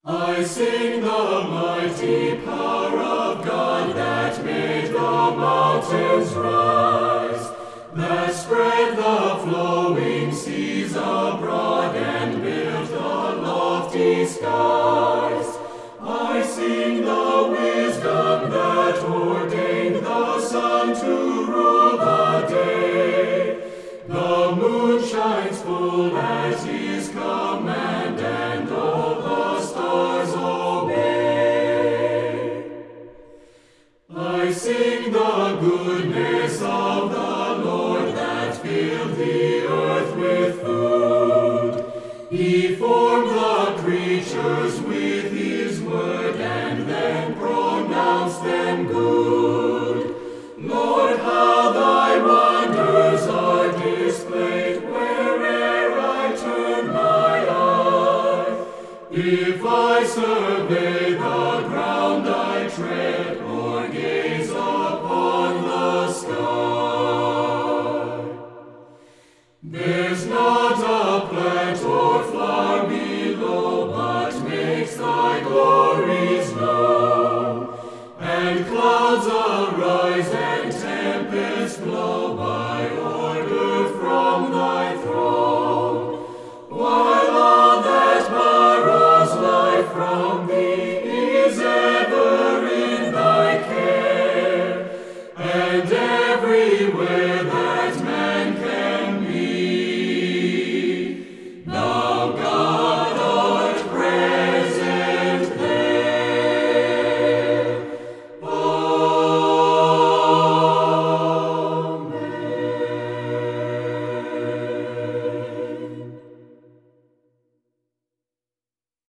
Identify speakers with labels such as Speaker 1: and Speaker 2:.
Speaker 1: I sing the mighty power of God that made the mountains rise, that spread the flowing seas abroad and built the lofty skies. I sing the wisdom that ordained the sun to rule the day. The moon shines full at his command, and all the stars obey. I sing the goodness of the Lord that filled the earth with food. He formed the creatures with his word and then pronounced them good. Lord, how thy wonders are displayed where'er I turn my eye. If I survey the ground I tread,